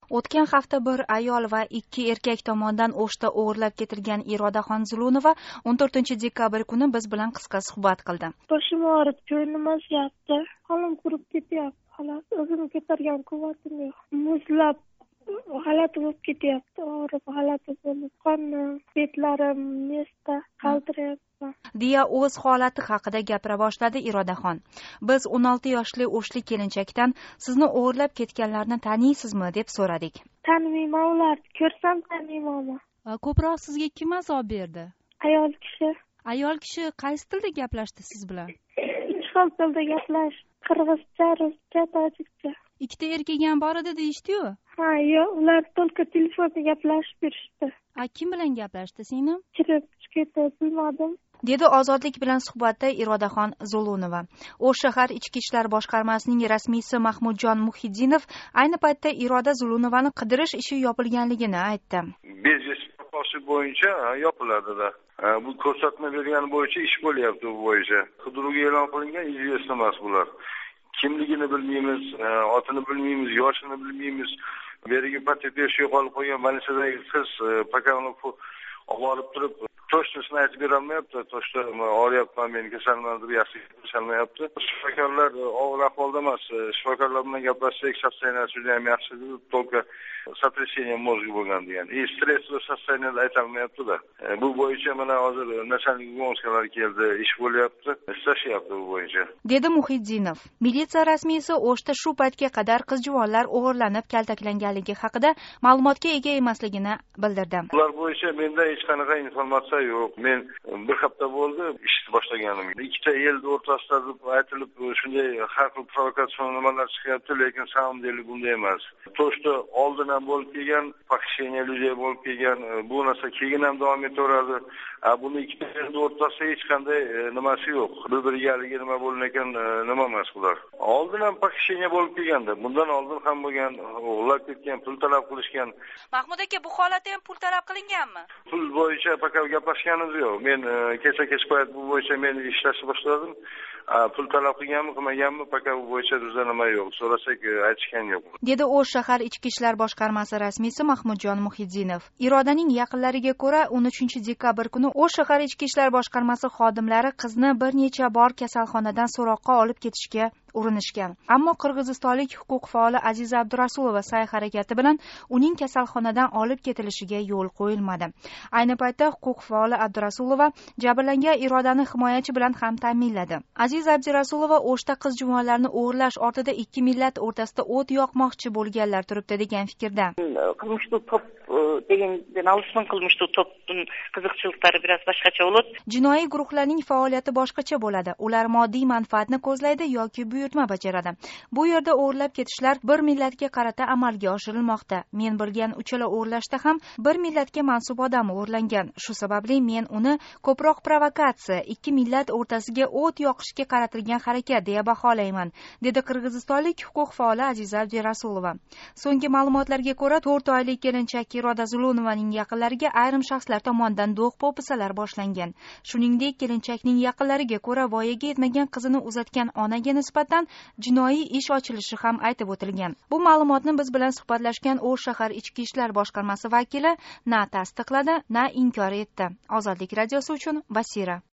O'tgan hafta bir ayol va 2 erkak tomonidan O'shda o'g'irlab ketilgan Irodaxon Zulunova 14 dekabr kuni biz bilan qisqa suhbat qildi. Boshim og'rib, ko'nglim ozyapti. Qo'lim qurib ketyapti. Xolos, o'zimni ko'targan quvvatim yo'q. Muzlab g'alati bo'lib ketyapti. Og'rib, g'alati bo'lib, qonim, betlarim nesda qaltirayapti. deya o'z holati haqida gapira boshladi Irodaxon. Biz 16 yoshli o'shlik kelinchakdan sizni o'g'irlab ketganlarni taniysizmi deb so'radik. Taniyman ularni, ko'rsam taniyman. Ko'proq sizga kim azob berdi? Ayol kishi. Ayol kishi qaysi tilda gaplashdi siz bilan? 3 xil tilda gaplashdi. Qirg'izcha, ruscha, tojikcha. Ikkita erkak ham bor edi deyishdi-yu. Ha, yo'q, ular to'lka telefonda gaplashib berishdi. Kim bilan gaplashdi singlim? Kirib chiqib bilmadim. dedi Ozodlik bilan suhbatda Irodaxon Zulunova. O'sh shahar ichki ishlar boshqarmasining rasmiysi Mahmudjon Muhiddinov ayni paytda Iroda Zulunovani qidirish ishi yopilganligini aytdi. Bezes bo'yicha yopiladi-da. Bu ko'rsatma bergani bo'yicha ish bo'lyapti bu bo'yicha. Qidiruvga e'lon qilingan izvestni emas bular. Kimligini bilmaymiz, otini bilmaymiz, yoshini bilmaymiz. Berigi patepesh yo'qolib qolgan Manisadagi qiz pakanni olib turib, to'shtisini aytib berolmayapti. To'shda og'riyapman, men kasalman deb yaxshi gapirolmayapti. Shifokorlar og'ir ahvolda emas. Shifokorlar bilan gaplashsak, sostoyaniyasi juda ham yaxshi deb, только сотрясение мозга bo'lgan degan. Stressli sostoyaniyada aytolmayapti-da. Bu bo'yicha mana hozir начальник Gomskalar keldi, ish bo'lyapti, ishlashyapti bu bo'yicha. dedi Muhiddinov. Militsiya rasmiysi O'shda shu paytga qadar qiz-juvonlar o'g'irlanib kaltaklanganligi haqida ma'lumotga ega emasligini bildirdi. Ular bo'yicha menda hech qanaqa informatsiya yo'q. Men bir hafta bo'ldi ishni boshlaganim. Ikkita elning o'rtasida deb aytilib, shunday har xil provokatsion nimalar chiqyapti, lekin samim deylik bunday emas. To'shda oldin ham bo'lib kelgan, pokishение людей bo'lib kelgan, bu narsa keyin ham davom etaveradi. Buni ikkita elning o'rtasida hech qanday nimasi yo'q. Bir-biriga nima bo'lingan nima emas bular. Oldin ham pokishение bo'lib kelganda, bundan oldin ham bo'lgan, o'g'irlab ketgan, pul talab qilishgan. Mahmud aka, bu holatda ham pul talab qilinganmi? Pul bo'yicha gaplashganimiz yo'q. Men kech payt bu bo'yicha men ishlashni boshladim. Pul talab qilganmi, qilmaganmi, bu bo'yicha bizda nima yo'q. So'rasak aytishgan yo'q. dedi O'sh shahar ichki ishlar boshqarmasi rasmiysi Mahmudjon Muhiddinov. Irodaning yaqinlariga ko'ra, 13 dekabr kuni O'sh shahar ichki ishlar boshqarmasi xodimlari qizni bir necha bor kasalxonadan so'roqqa olib ketishga urinishgan. Ammo qirg'izistonlik huquq faoli Aziza Abdurasulova sa'y-harakati bilan uning kasalxonadan olib ketilishiga yo'l qo'yilmadi. Ayni paytda huquq faoli Abdurasulova jabrlangan Irodani himoyachi bilan ham ta'minladi. Aziza Abdurasulova O'shda qiz-juvonlarni o'g'irlash ortida ikki millat o'rtasida o't yoqmoqchi bo'lganlar turibdi degan fikrda. Qilmishli top degandan alishsin, qilmishli topning qiziqchiliklari biroz boshqacha bo'ladi. Jinoiy guruhlarning faoliyati boshqacha bo'ladi. Ular moddiy manfaatni ko'zlaydi yoki buyurtma bajaradi. Bu yerda o'g'irlab ketishlar bir millatga qarata amalga oshirilmoqda. Men bilgan uchala o'g'irlashda ham bir millatga mansub odam o'g'irlangan. Shu sababli men uni ko'proq provokatsiya, ikki millat o'rtasiga o't yoqishga qaratilgan harakat deya baholayman, dedi qirg'izistonlik huquq faoli Aziza Abdurasulova. So'nggi ma'lumotlarga ko'ra, 4 oylik kelinchak Iroda Zulunovaning yaqinlariga ayrim shaxslar tomonidan do'q-po'pisalar boshlangan. Shuningdek, kelinchakning yaqinlariga ko'ra, voyaga yetmagan qizini uzatgan onaga nisbatan jinoiy ish ochilishi ham aytib o'tilgan. Bu ma'lumotni biz bilan suhbatlashgan O'sh shahar ichki ishlar boshqarmasi vakili na tasdiqladi, na inkor etdi. Ozodlik radiosi uchun Basira.